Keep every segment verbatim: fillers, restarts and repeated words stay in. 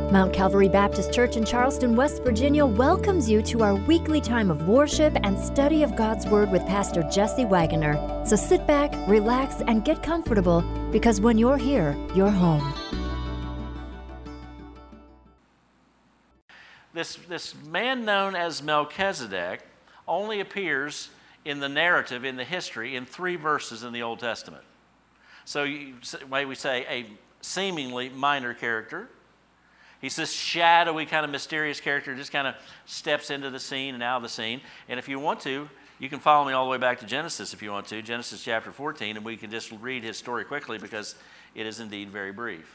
Mount Calvary Baptist Church in Charleston, West Virginia welcomes you to our weekly time of worship and study of God's Word with Pastor Jesse Wagoner. So sit back, relax, and get comfortable, because when you're here, you're home. This, this man known as Melchizedek only appears in the narrative, in the history, in three verses in the Old Testament. So you, may we say a seemingly minor character. He's this shadowy kind of mysterious character, just kind of steps into the scene and out of the scene. And if you want to, you can follow me all the way back to Genesis if you want to, Genesis chapter fourteen, and we can just read his story quickly because it is indeed very brief.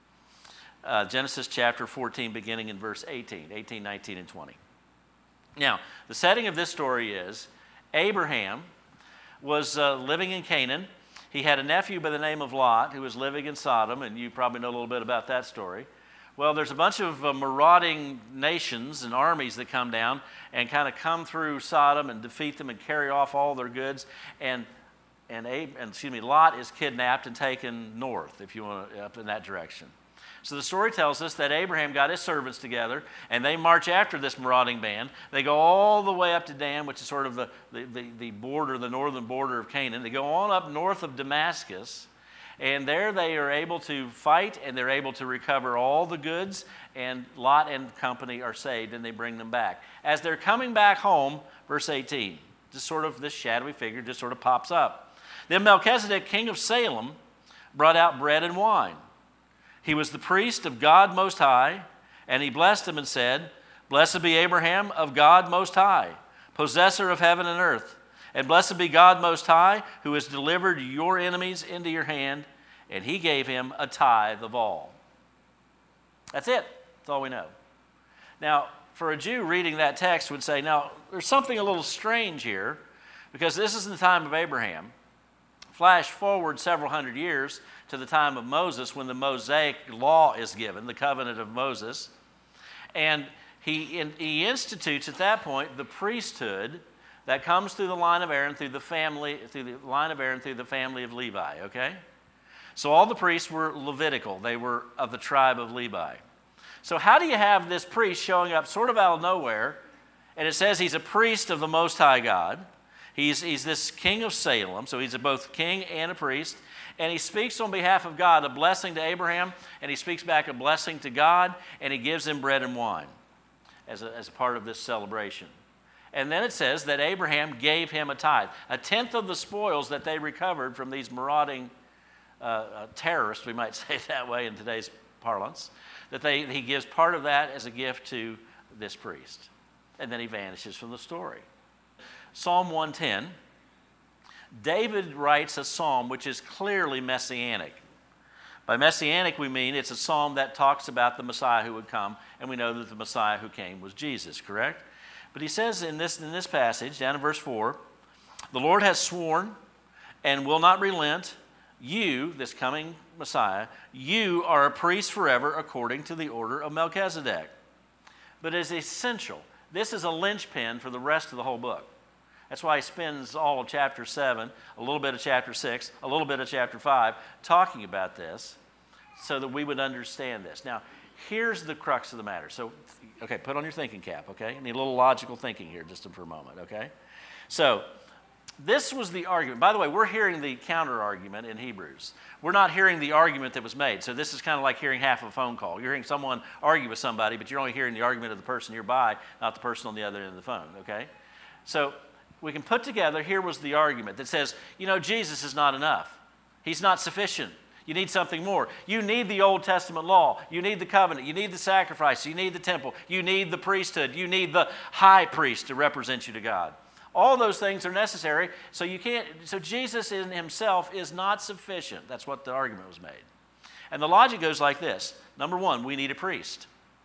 Uh, Genesis chapter fourteen, beginning in verse eighteen, eighteen, nineteen, and twenty. Now, the setting of this story is Abraham was uh, living in Canaan. He had a nephew by the name of Lot who was living in Sodom, and you probably know a little bit about that story. Well, there's a bunch of uh, marauding nations and armies that come down and kind of come through Sodom and defeat them and carry off all their goods. And and, Abe, and excuse me, Lot is kidnapped and taken north, if you want to, up in that direction. So the story tells us that Abraham got his servants together, and they march after this marauding band. They go all the way up to Dan, which is sort of the, the, the, the border, the northern border of Canaan. They go on up north of Damascus, and there they are able to fight, and they're able to recover all the goods, and Lot and company are saved, and they bring them back. As they're coming back home, verse eighteen, just sort of this shadowy figure just sort of pops up. Then Melchizedek, king of Salem, brought out bread and wine. He was the priest of God Most High, and he blessed him and said, "Blessed be Abraham of God Most High, possessor of heaven and earth. And blessed be God Most High, who has delivered your enemies into your hand." And he gave him a tithe of all. That's it. That's all we know. Now, for a Jew reading that text would say, now, there's something a little strange here, because this is in the time of Abraham. Flash forward several hundred years to the time of Moses, when the Mosaic law is given, the covenant of Moses. And he, he institutes at that point the priesthood that comes through the line of Aaron, through the family, through the line of Aaron, through the family of Levi, okay? So all the priests were Levitical. They were of the tribe of Levi. So how do you have this priest showing up sort of out of nowhere, and it says he's a priest of the Most High God. He's, he's this king of Salem, so he's a both king and a priest, and he speaks on behalf of God a blessing to Abraham, and he speaks back a blessing to God, and he gives him bread and wine as a, as a part of this celebration. And then it says that Abraham gave him a tithe, a tenth of the spoils that they recovered from these marauding uh, uh, terrorists, we might say that way in today's parlance, that they, he gives part of that as a gift to this priest. And then he vanishes from the story. Psalm one ten, David writes a psalm which is clearly messianic. By messianic, we mean it's a psalm that talks about the Messiah who would come, and we know that the Messiah who came was Jesus, correct? But he says in this, in this passage, down in verse four, "The Lord has sworn and will not relent. You," this coming Messiah, "you are a priest forever according to the order of Melchizedek." But it's essential. This is a linchpin for the rest of the whole book. That's why he spends all of chapter seven, a little bit of chapter six, a little bit of chapter five, talking about this so that we would understand this. Now, here's the crux of the matter. So, okay, put on your thinking cap, okay? I need a little logical thinking here just for a moment, okay? So, this was the argument. By the way, we're hearing the counter-argument in Hebrews. We're not hearing the argument that was made. So this is kind of like hearing half of a phone call. You're hearing someone argue with somebody, but you're only hearing the argument of the person nearby, not the person on the other end of the phone, okay? So we can put together, here was the argument that says, you know, Jesus is not enough. He's not sufficient. You need something more. You need the Old Testament law. You need the covenant. You need the sacrifice. You need the temple. You need the priesthood. You need the high priest to represent you to God. All those things are necessary, so you can't, so Jesus in himself is not sufficient. That's what the argument was made. And the logic goes like this. Number one, we need a priest.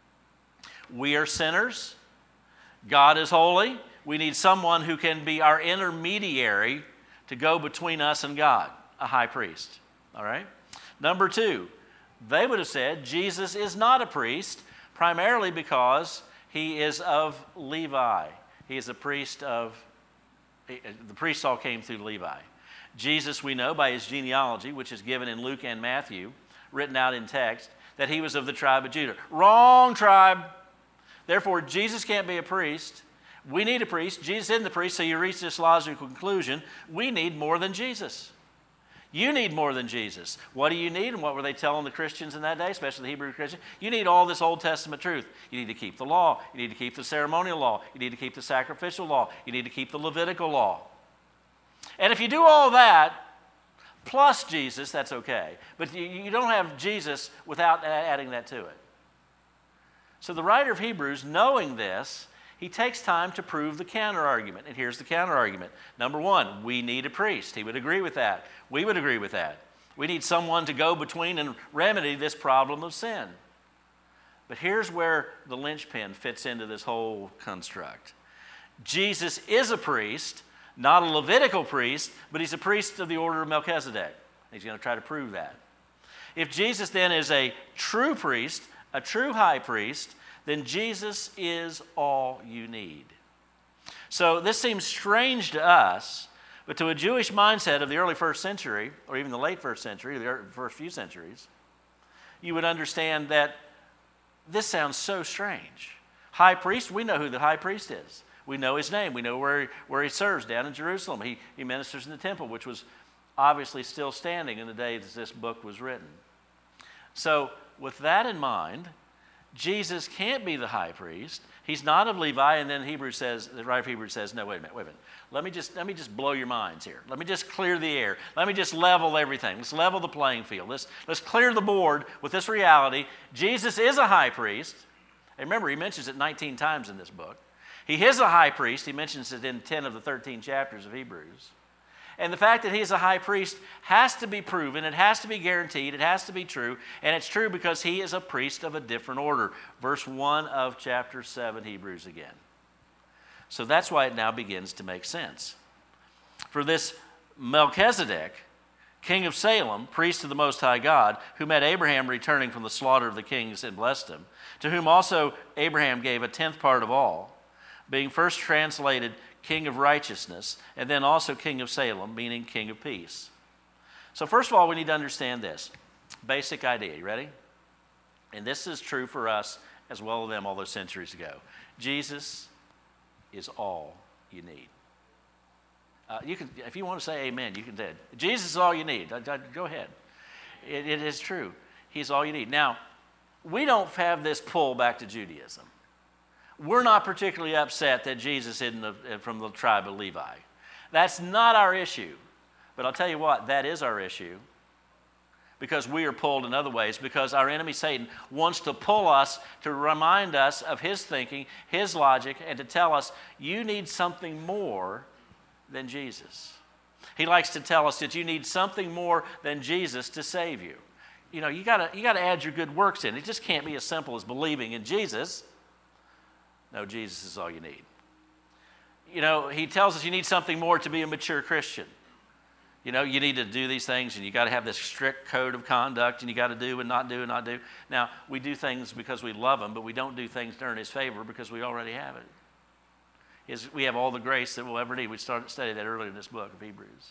We are sinners. God is holy. We need someone who can be our intermediary to go between us and God, a high priest. All right? Number two, they would have said Jesus is not a priest, primarily because he is of Levi. He is a priest of, the priests all came through Levi. Jesus, we know by his genealogy, which is given in Luke and Matthew, written out in text, that he was of the tribe of Judah. Wrong tribe. Therefore, Jesus can't be a priest. We need a priest. Jesus isn't the priest, so you reach this logical conclusion. We need more than Jesus. You need more than Jesus. What do you need? And what were they telling the Christians in that day, especially the Hebrew Christians? You need all this Old Testament truth. You need to keep the law. You need to keep the ceremonial law. You need to keep the sacrificial law. You need to keep the Levitical law. And if you do all that, plus Jesus, that's okay. But you, you don't have Jesus without adding that to it. So the writer of Hebrews, knowing this, he takes time to prove the counter-argument. And here's the counter-argument. Number one, we need a priest. He would agree with that. We would agree with that. We need someone to go between and remedy this problem of sin. But here's where the linchpin fits into this whole construct. Jesus is a priest, not a Levitical priest, but he's a priest of the order of Melchizedek. He's going to try to prove that. If Jesus then is a true priest, a true high priest, then Jesus is all you need. So this seems strange to us, but to a Jewish mindset of the early first century, or even the late first century, the first few centuries, you would understand that this sounds so strange. High priest, we know who the high priest is. We know his name. We know where he, where he serves, down in Jerusalem. He, he ministers in the temple, which was obviously still standing in the day that this book was written. So with that in mind, Jesus can't be the high priest. He's not of Levi, and then Hebrews says, the writer of Hebrews says, no, wait a minute, wait a minute. Let me just let me just blow your minds here. Let me just clear the air. Let me just level everything. Let's level the playing field. Let's, let's clear the board with this reality. Jesus is a high priest. And remember, he mentions it nineteen times in this book. He is a high priest. He mentions it in ten of the thirteen chapters of Hebrews. And the fact that he is a high priest has to be proven. It has to be guaranteed. It has to be true. And it's true because he is a priest of a different order. Verse one of chapter seven, Hebrews again. So that's why it now begins to make sense. For this Melchizedek, king of Salem, priest of the Most High God, who met Abraham returning from the slaughter of the kings and blessed him, to whom also Abraham gave a tenth part of all, being first translated King of Righteousness, and then also King of Salem, meaning King of Peace. So first of all, we need to understand this basic idea. You ready? And this is true for us as well as them all those centuries ago. Jesus is all you need. Uh, you can, if you want to say amen, you can say it. Jesus is all you need. Go ahead. It, it is true. He's all you need. Now, we don't have this pull back to Judaism. We're not particularly upset that Jesus isn't from the tribe of Levi. That's not our issue. But I'll tell you what, that is our issue. Because we are pulled in other ways. Because our enemy Satan wants to pull us to remind us of his thinking, his logic, and to tell us, you need something more than Jesus. He likes to tell us that you need something more than Jesus to save you. You know, you gotta, you gotta add your good works in. It just can't be as simple as believing in Jesus. No, Jesus is all you need. You know, he tells us you need something more to be a mature Christian. You know, you need to do these things, and you got to have this strict code of conduct, and you got to do and not do and not do. Now, we do things because we love him, but we don't do things to earn his favor because we already have it. His, we have all the grace that we'll ever need. We started studying that earlier in this book of Hebrews.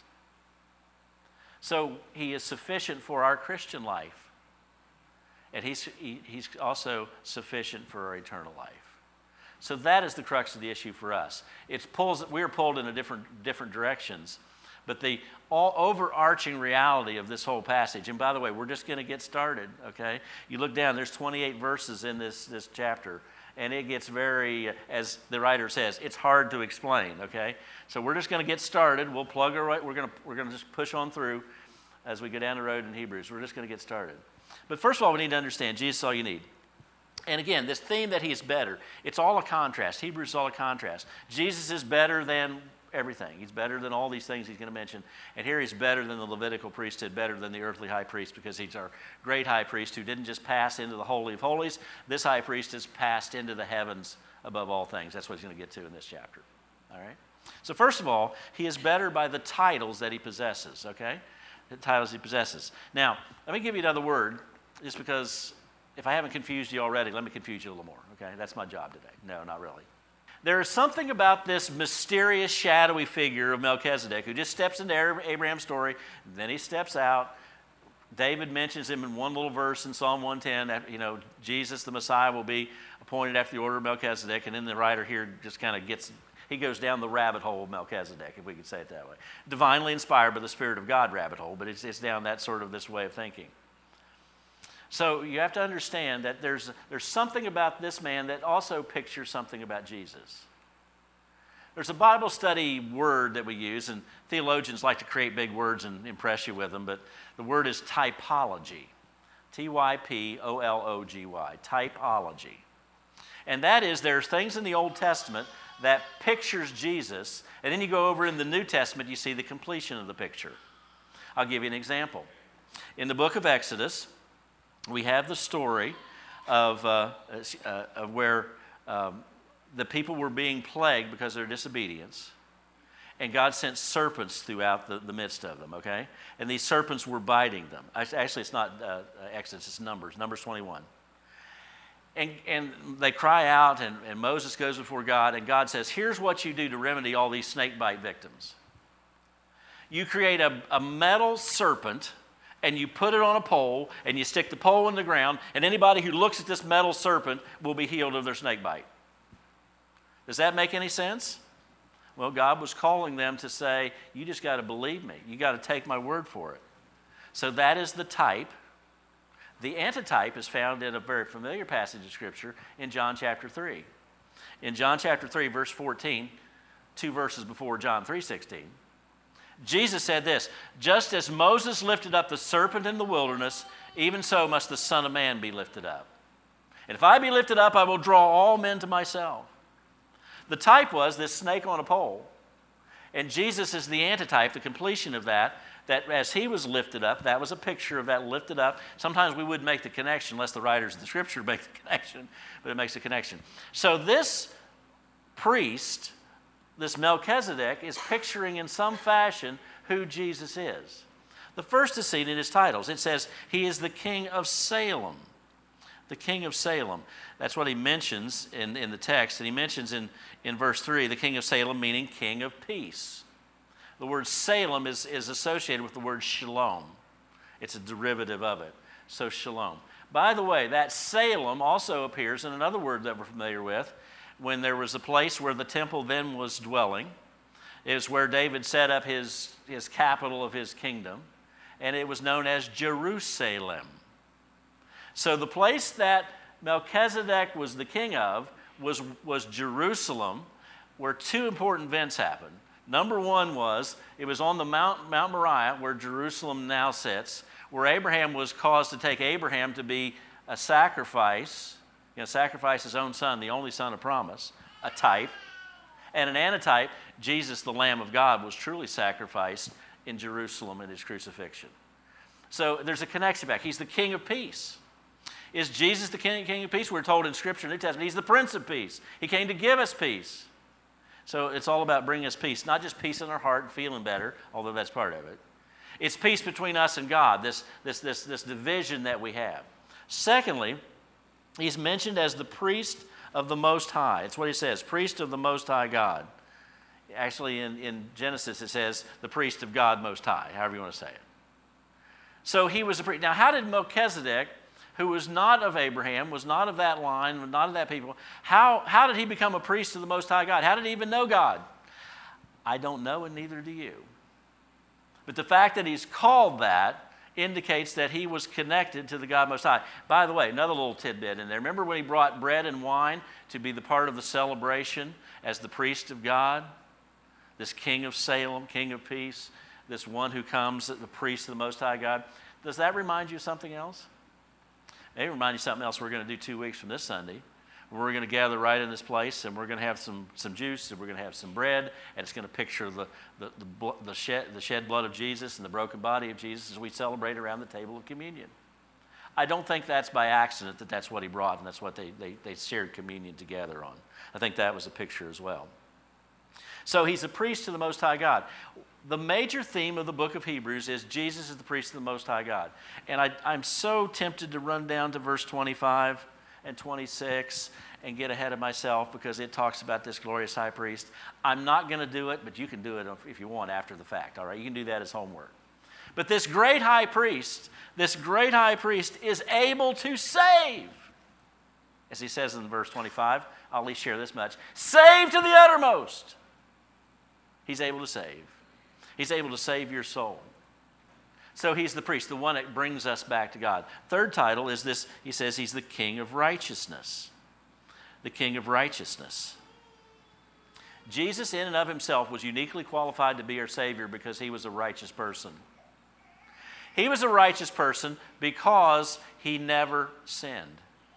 So he is sufficient for our Christian life, and he's, he, he's also sufficient for our eternal life. So that is the crux of the issue for us. It pulls, we're pulled in a different, different directions. But the all overarching reality of this whole passage, and by the way, we're just going to get started, okay? You look down, there's twenty-eight verses in this, this chapter, and it gets very, as the writer says, it's hard to explain, okay? So we're just going to get started. We'll plug our way. We're going to, we're going to just push on through as we go down the road in Hebrews. We're just going to get started. But first of all, we need to understand Jesus is all you need. And again, this theme that he is better, it's all a contrast. Hebrews is all a contrast. Jesus is better than everything. He's better than all these things he's going to mention. And here he's better than the Levitical priesthood, better than the earthly high priest, because he's our great high priest who didn't just pass into the Holy of Holies. This high priest has passed into the heavens above all things. That's what he's going to get to in this chapter. All right? So first of all, he is better by the titles that he possesses, okay? The titles he possesses. Now, let me give you another word, just because if I haven't confused you already, let me confuse you a little more, okay? That's my job today. No, not really. There is something about this mysterious, shadowy figure of Melchizedek who just steps into Abraham's story, then he steps out, David mentions him in one little verse in Psalm one ten. You know, Jesus, the Messiah, will be appointed after the order of Melchizedek. And then the writer here just kind of gets, he goes down the rabbit hole of Melchizedek, if we could say it that way. Divinely inspired by the Spirit of God rabbit hole, but it's, it's down that sort of this way of thinking. So you have to understand that there's, there's something about this man that also pictures something about Jesus. There's a Bible study word that we use, and theologians like to create big words and impress you with them, but the word is typology. T Y P O L O G Y, typology. And that is, there's things in the Old Testament that pictures Jesus, and then you go over in the New Testament, you see the completion of the picture. I'll give you an example. In the book of Exodus, we have the story of, uh, uh, of where um, the people were being plagued because of their disobedience. And God sent serpents throughout the, the midst of them, okay? And these serpents were biting them. Actually, it's not uh, Exodus, it's Numbers, Numbers twenty-one. And, and they cry out, and, and Moses goes before God, and God says, here's what you do to remedy all these snake bite victims. You create a, a metal serpent, and you put it on a pole, and you stick the pole in the ground, and anybody who looks at this metal serpent will be healed of their snake bite. Does that make any sense? Well, God was calling them to say, you just got to believe me. You got to take my word for it. So that is the type. The antitype is found in a very familiar passage of Scripture in John chapter three. In John chapter three, verse fourteen, two verses before John three sixteen, Jesus said this, just as Moses lifted up the serpent in the wilderness, even so must the Son of Man be lifted up. And if I be lifted up, I will draw all men to myself. The type was this snake on a pole. And Jesus is the antitype, the completion of that, that as he was lifted up, that was a picture of that lifted up. Sometimes we wouldn't make the connection unless the writers of the Scripture make the connection, but it makes a connection. So this priest, this Melchizedek, is picturing in some fashion who Jesus is. The first is seen in his titles. It says, he is the king of Salem. The king of Salem. That's what he mentions in, in the text. And he mentions in, in verse three, the king of Salem, meaning king of peace. The word Salem is, is associated with the word shalom. It's a derivative of it. So shalom. By the way, that Salem also appears in another word that we're familiar with. When there was a place where the temple then was dwelling, it was where David set up his, his capital of his kingdom. And it was known as Jerusalem. So the place that Melchizedek was the king of was, was Jerusalem, where two important events happened. Number one was, it was on the Mount, Mount Moriah, where Jerusalem now sits, where Abraham was caused to take Abraham to be a sacrifice, you know, sacrifice his own son, the only son of promise, a type. And an antitype, Jesus, the Lamb of God, was truly sacrificed in Jerusalem in his crucifixion. So there's a connection back. He's the king of peace. Is Jesus the king, king of peace? We're told in Scripture, New Testament, he's the Prince of Peace. He came to give us peace. So it's all about bringing us peace, not just peace in our heart and feeling better, although that's part of it. It's peace between us and God, this, this, this, this division that we have. Secondly, he's mentioned as the priest of the Most High. It's what he says, priest of the Most High God. Actually, in, in Genesis, it says the priest of God Most High, however you want to say it. So he was a priest. Now, how did Melchizedek, who was not of Abraham, was not of that line, was not of that people, how, how did he become a priest of the Most High God? How did he even know God? I don't know, and neither do you. But the fact that he's called that indicates that he was connected to the God Most High. By the way, another little tidbit in there. Remember when he brought bread and wine to be the part of the celebration as the priest of God? This king of Salem, king of peace, this one who comes, the priest of the Most High God. Does that remind you of something else? Maybe remind you of something else we're going to do two weeks from this Sunday. We're going to gather right in this place, and we're going to have some, some juice, and we're going to have some bread, and it's going to picture the, the, the, the, shed, the shed blood of Jesus and the broken body of Jesus as we celebrate around the table of communion. I don't think that's by accident that that's what he brought, and that's what they, they, they shared communion together on. I think that was a picture as well. So he's a priest to the Most High God. The major theme of the book of Hebrews is Jesus is the priest of the Most High God. And I, I'm so tempted to run down to verse twenty-five and twenty-six and get ahead of myself because it talks about this glorious high priest. I'm not going to do it, but you can do it if you want after the fact, all right? You can do that as homework. But this great high priest, this great high priest is able to save. As he says in verse twenty-five, I'll at least share this much. Save to the uttermost. He's able to save. He's able to save your soul. So he's the priest, the one that brings us back to God. Third title is this, he says he's the King of righteousness. The King of righteousness. Jesus in and of himself was uniquely qualified to be our Savior because he was a righteous person. He was a righteous person because he never sinned.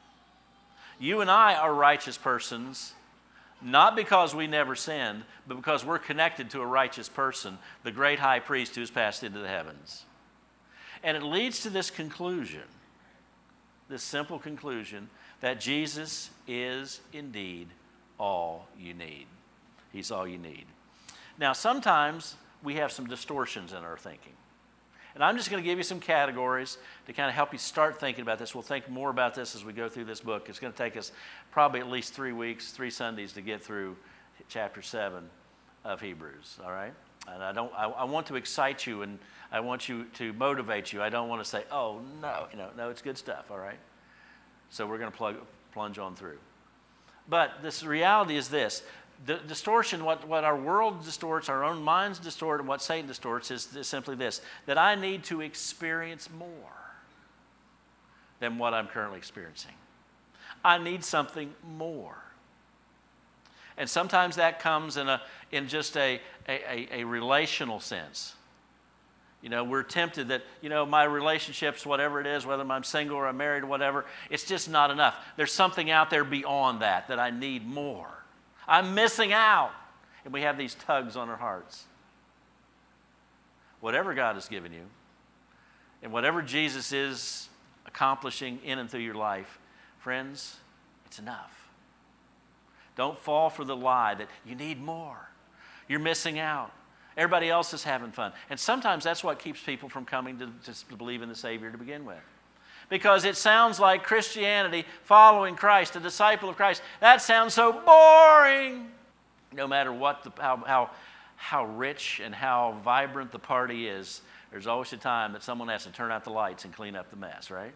You and I are righteous persons, not because we never sinned, but because we're connected to a righteous person, the great high priest who has passed into the heavens. And it leads to this conclusion, this simple conclusion, that Jesus is indeed all you need. He's all you need. Now, sometimes we have some distortions in our thinking. And I'm just going to give you some categories to kind of help you start thinking about this. We'll think more about this as we go through this book. It's going to take us probably at least three weeks, three Sundays to get through chapter seven of Hebrews, all right? And I don't. I, I want to excite you, and I want you to motivate you. I don't want to say, oh, no, you know, no, it's good stuff, all right? So we're going to plug, plunge on through. But this reality is this. The distortion, what, what our world distorts, our own minds distort, and what Satan distorts is, is simply this, that I need to experience more than what I'm currently experiencing. I need something more. And sometimes that comes in a in just a, a, a relational sense. You know, we're tempted that, you know, my relationships, whatever it is, whether I'm single or I'm married or whatever, it's just not enough. There's something out there beyond that that I need more. I'm missing out. And we have these tugs on our hearts. Whatever God has given you, and whatever Jesus is accomplishing in and through your life, friends, it's enough. Don't fall for the lie that you need more. You're missing out. Everybody else is having fun. And sometimes that's what keeps people from coming to, to believe in the Savior to begin with. Because it sounds like Christianity, following Christ, a disciple of Christ, that sounds so boring. No matter what the, how, how, how rich and how vibrant the party is, there's always a time that someone has to turn out the lights and clean up the mess, right?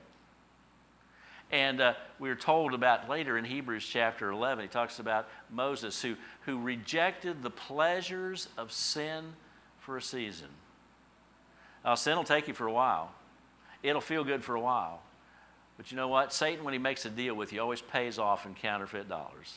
And uh, we're told about later in Hebrews chapter eleven, he talks about Moses who, who rejected the pleasures of sin for a season. Now, sin will take you for a while. It'll feel good for a while. But you know what? Satan, when he makes a deal with you, always pays off in counterfeit dollars.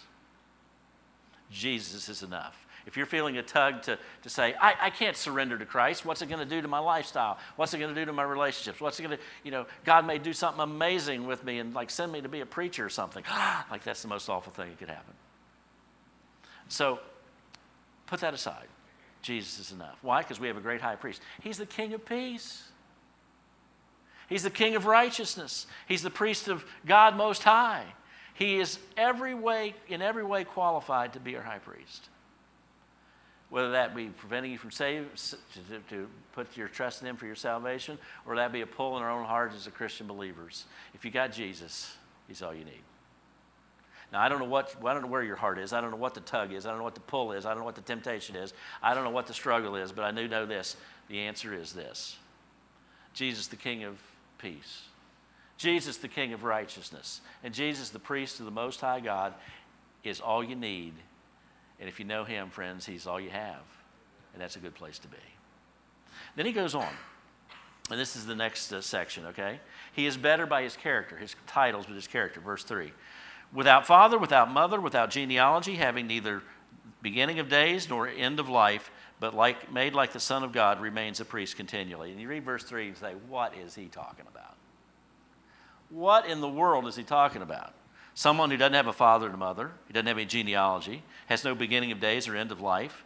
Jesus is enough. If you're feeling a tug to, to say, I, I can't surrender to Christ, what's it going to do to my lifestyle? What's it going to do to my relationships? What's it going to, you know, God may do something amazing with me and like send me to be a preacher or something. Like that's the most awful thing that could happen. So put that aside. Jesus is enough. Why? Because we have a great high priest. He's the King of peace. He's the King of righteousness. He's the priest of God Most High. He is every way, in every way qualified to be our high priest. Whether that be preventing you from save, to, to put your trust in Him for your salvation, or that be a pull in our own hearts as a Christian believers. If you got Jesus, He's all you need. Now, I don't know what, I don't know where your heart is. I don't know what the tug is. I don't know what the pull is. I don't know what the temptation is. I don't know what the struggle is, but I do know this. The answer is this. Jesus, the King of peace. Jesus, the King of righteousness. And Jesus, the priest of the Most High God, is all you need. And if you know Him, friends, He's all you have. And that's a good place to be. Then he goes on. And this is the next uh, section, okay? He is better by His character. His titles with His character. Verse three. Without father, without mother, without genealogy, having neither beginning of days nor end of life, but like made like the Son of God, remains a priest continually. And you read verse three and say, what is he talking about? What in the world is he talking about? Someone who doesn't have a father and a mother, who doesn't have any genealogy, has no beginning of days or end of life.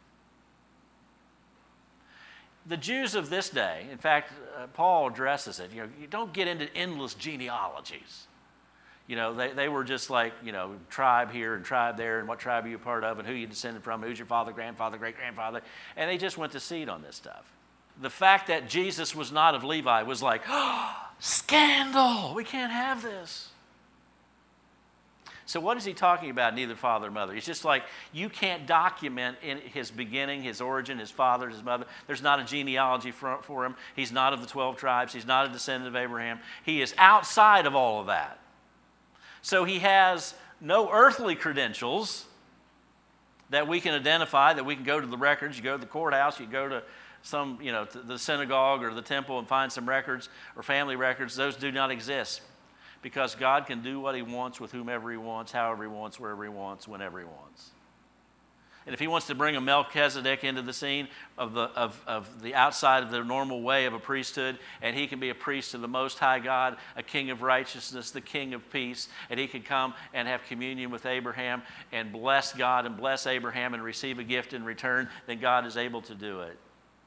The Jews of this day, in fact, uh, Paul addresses it, you know, you don't get into endless genealogies. You know, they, they were just like, you know, tribe here and tribe there, and what tribe are you a part of, and who you descended from, who's your father, grandfather, great-grandfather, and they just went to seed on this stuff. The fact that Jesus was not of Levi was like, oh, scandal, we can't have this. So what is he talking about, neither father nor mother? It's just like you can't document in his beginning, his origin, his father, his mother. There's not a genealogy for, for him. He's not of the twelve tribes. He's not a descendant of Abraham. He is outside of all of that. So he has no earthly credentials that we can identify, that we can go to the records. You go to the courthouse, you go to some, you know, to the synagogue or the temple and find some records or family records. Those do not exist because God can do what he wants with whomever he wants, however he wants, wherever he wants, whenever he wants. And if he wants to bring a Melchizedek into the scene of the, of, of the outside of the normal way of a priesthood, and he can be a priest of the Most High God, a king of righteousness, the king of peace, and he can come and have communion with Abraham and bless God and bless Abraham and receive a gift in return, then God is able to do it.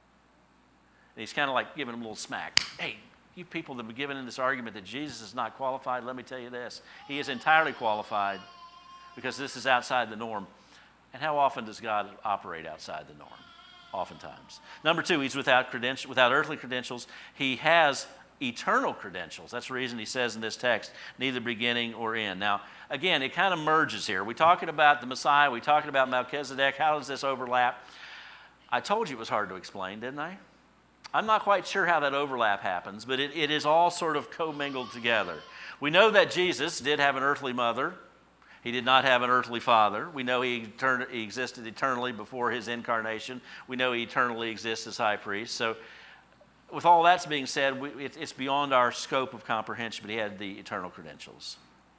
And he's kind of like giving him a little smack. Hey, you people that have been given in this argument that Jesus is not qualified, let me tell you this. He is entirely qualified because this is outside the norm. And how often does God operate outside the norm? Oftentimes. Number two, he's without credentials, without earthly credentials. He has eternal credentials. That's the reason he says in this text, neither beginning or end. Now, again, it kind of merges here. We're talking about the Messiah. We're talking about Melchizedek. How does this overlap? I told you it was hard to explain, didn't I? I'm not quite sure how that overlap happens, but it, it is all sort of commingled together. We know that Jesus did have an earthly mother. He did not have an earthly father. We know he, etern- he existed eternally before his incarnation. We know he eternally exists as high priest. So with all that's being said, we, it, it's beyond our scope of comprehension, but he had the eternal credentials.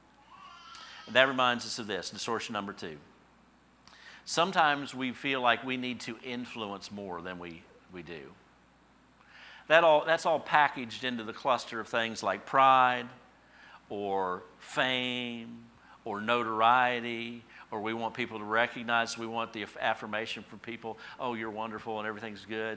And that reminds us of this, distortion number two. Sometimes we feel like we need to influence more than we, we do. That all, that's all packaged into the cluster of things like pride or fame or notoriety, or we want people to recognize, we want the affirmation from people, oh, you're wonderful and everything's good.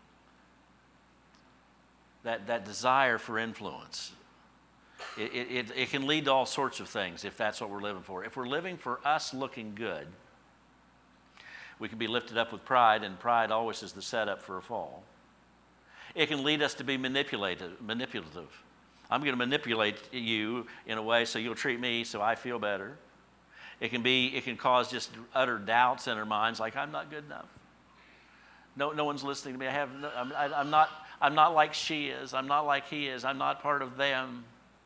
That, that desire for influence, it, it, it can lead to all sorts of things if that's what we're living for. If we're living for us looking good, we can be lifted up with pride, and pride always is the setup for a fall. It can lead us to be manipulative. manipulative. I'm going to manipulate you in a way so you'll treat me so I feel better. It can be, it can cause just utter doubts in our minds, like I'm not good enough. No, no one's listening to me. I have, no, I'm, I, I'm not, I'm not like she is. I'm not like he is. I'm not part of them.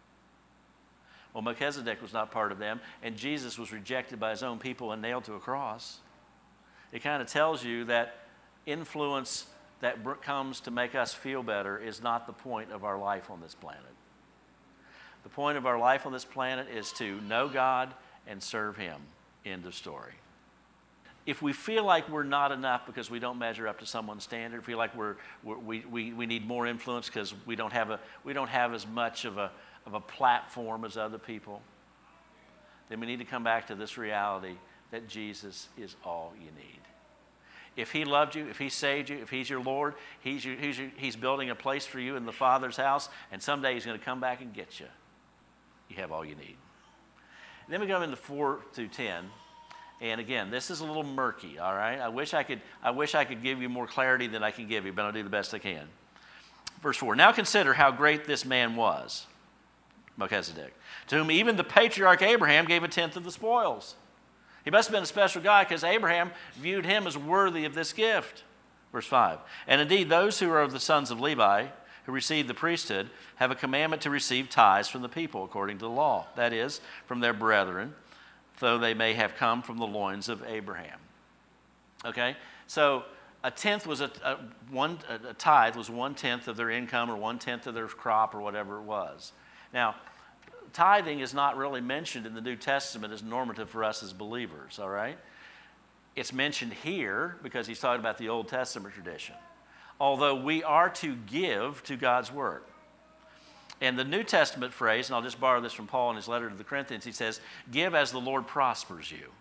Well, Melchizedek was not part of them, and Jesus was rejected by his own people and nailed to a cross. It kind of tells you that influence that comes to make us feel better is not the point of our life on this planet. The point of our life on this planet is to know God and serve him. End of story. If we feel like we're not enough because we don't measure up to someone's standard, feel like we're, we're, we, we, we need more influence because we don't have a we don't have as much of a of a platform as other people, then we need to come back to this reality that Jesus is all you need. If he loved you, if he saved you, if he's your Lord, he's, your, he's, your, he's building a place for you in the Father's house, and someday he's going to come back and get you. You have all you need. And then we go into four through ten. And again, this is a little murky, all right? I wish I could, I wish I could give you more clarity than I can give you, but I'll do the best I can. Verse four, now consider how great this man was, Melchizedek, to whom even the patriarch Abraham gave a tenth of the spoils. He must have been a special guy because Abraham viewed him as worthy of this gift. Verse five, and indeed those who are of the sons of Levi, who receive the priesthood, have a commandment to receive tithes from the people according to the law, that is, from their brethren, though they may have come from the loins of Abraham. Okay, so a tenth was a, a one a tithe was one tenth of their income or one tenth of their crop or whatever it was. Now, tithing is not really mentioned in the New Testament as normative for us as believers. All right, it's mentioned here because he's talking about the Old Testament tradition. Although we are to give to God's work. And the New Testament phrase, and I'll just borrow this from Paul in his letter to the Corinthians, he says, give as the Lord prospers you.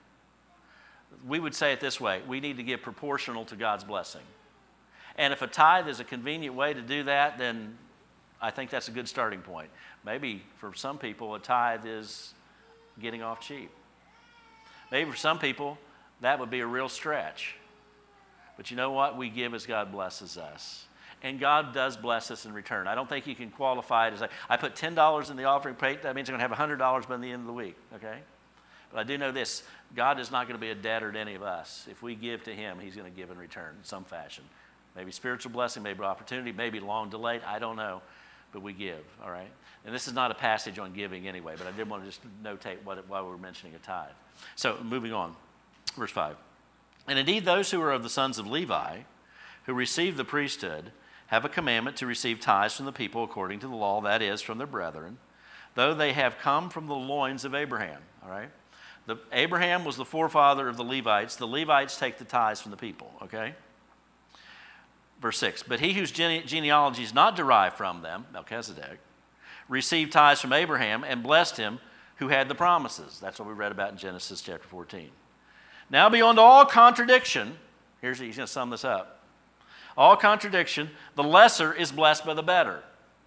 We would say it this way, we need to give proportional to God's blessing. And if a tithe is a convenient way to do that, then I think that's a good starting point. Maybe for some people, a tithe is getting off cheap. Maybe for some people, that would be a real stretch. But you know what? We give as God blesses us. And God does bless us in return. I don't think you can qualify it as, like, I put ten dollars in the offering plate, that means I'm going to have one hundred dollars by the end of the week, okay? But I do know this, God is not going to be a debtor to any of us. If we give to him, he's going to give in return in some fashion. Maybe spiritual blessing, maybe opportunity, maybe long delayed, I don't know. But we give, all right? And this is not a passage on giving anyway, but I did want to just notate what, why we're mentioning a tithe. So moving on, verse five. And indeed those who are of the sons of Levi, who receive the priesthood, have a commandment to receive tithes from the people according to the law, that is, from their brethren, though they have come from the loins of Abraham, all right? The, Abraham was the forefather of the Levites. The Levites take the tithes from the people, okay? Verse six, but he whose gene- genealogy is not derived from them, Melchizedek, received tithes from Abraham and blessed him who had the promises. That's what we read about in Genesis chapter fourteen. Now beyond all contradiction, here's, he's going to sum this up. All contradiction, the lesser is blessed by the better.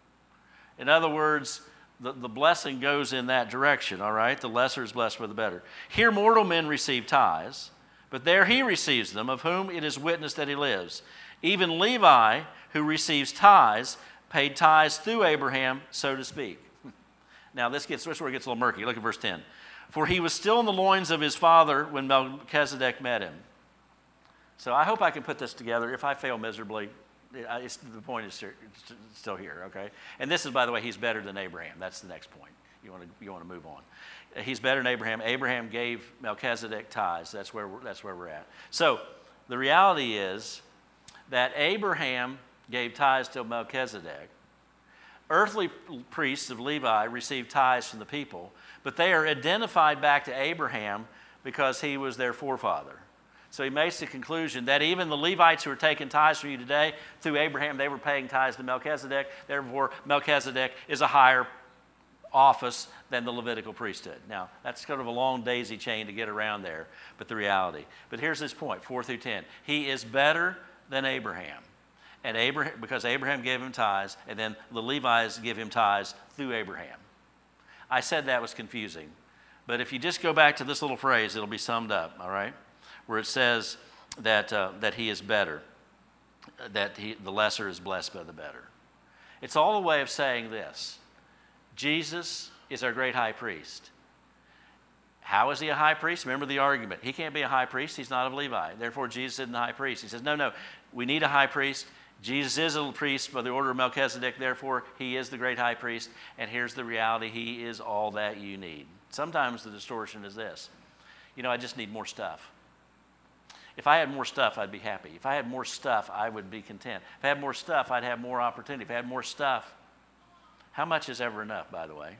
In other words, the, the blessing goes in that direction, all right? The lesser is blessed by the better. Here mortal men receive tithes, but there he receives them, of whom it is witnessed that he lives. Even Levi, who receives tithes, paid tithes through Abraham, so to speak. Now, this gets this is where it gets a little murky. Look at verse ten. For he was still in the loins of his father when Melchizedek met him. So I hope I can put this together. If I fail miserably, it's, the point is still here, okay? And this is, by the way, he's better than Abraham. That's the next point. You want to you want to move on. He's better than Abraham. Abraham gave Melchizedek tithes. That's where we're, that's where we're at. So the reality is that Abraham gave tithes to Melchizedek. Earthly priests of Levi received tithes from the people, but they are identified back to Abraham because he was their forefather. So he makes the conclusion that even the Levites who are taking tithes from you today, through Abraham, they were paying tithes to Melchizedek. Therefore, Melchizedek is a higher office than the Levitical priesthood. Now, that's kind of a long daisy chain to get around there, but the reality. But here's his point, four through ten. He is better than Abraham. And Abraham, because Abraham gave him tithes, and then the Levites give him tithes through Abraham. I said that was confusing. But if you just go back to this little phrase, it'll be summed up, all right? Where it says that, uh, that he is better, that he, the lesser is blessed by the better. It's all a way of saying this. Jesus is our great high priest. How is he a high priest? Remember the argument. He can't be a high priest. He's not of Levi. Therefore, Jesus isn't a high priest. He says, no, no, we need a high priest. Jesus is a priest by the order of Melchizedek. Therefore, he is the great high priest. And here's the reality. He is all that you need. Sometimes the distortion is this. You know, I just need more stuff. If I had more stuff, I'd be happy. If I had more stuff, I would be content. If I had more stuff, I'd have more opportunity. If I had more stuff, how much is ever enough, by the way?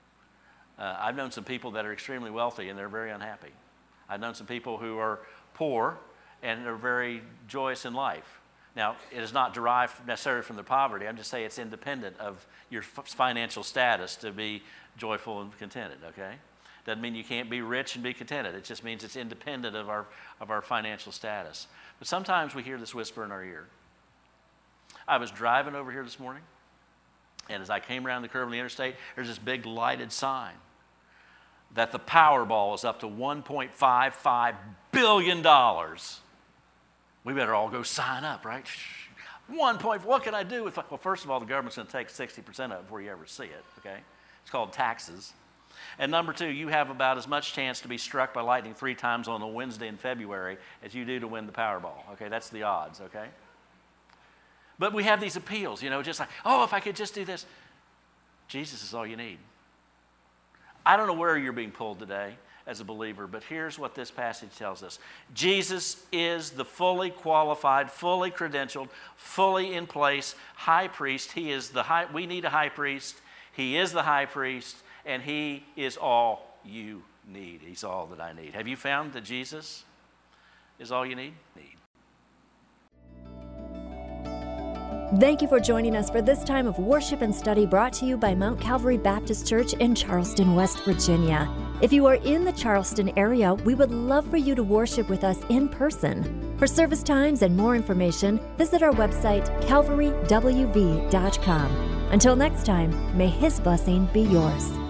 Uh, I've known some people that are extremely wealthy and they're very unhappy. I've known some people who are poor and are very joyous in life. Now, it is not derived necessarily from their poverty. I'm just saying it's independent of your f- financial status to be joyful and contented, okay? Doesn't mean you can't be rich and be contented. It just means it's independent of our, of our financial status. But sometimes we hear this whisper in our ear. I was driving over here this morning, and as I came around the curve of the interstate, there's this big lighted sign that the Powerball is up to one point five five billion dollars. We better all go sign up, right? One point, what can I do with, well, first of all, the government's going to take sixty percent of it before you ever see it, okay? It's called taxes. And number two, you have about as much chance to be struck by lightning three times on a Wednesday in February as you do to win the Powerball, okay? That's the odds, okay? But we have these appeals, you know, just like, oh, if I could just do this. Jesus is all you need. I don't know where you're being pulled today as a believer, but here's what this passage tells us. Jesus is the fully qualified, fully credentialed, fully in place high priest. He is the high, we need a high priest. He is the high priest, and he is all you need. He's all that I need. Have you found that Jesus is all you need? Need. Thank you for joining us for this time of worship and study brought to you by Mount Calvary Baptist Church in Charleston, West Virginia. If you are in the Charleston area, we would love for you to worship with us in person. For service times and more information, visit our website, calvary w v dot com. Until next time, may His blessing be yours.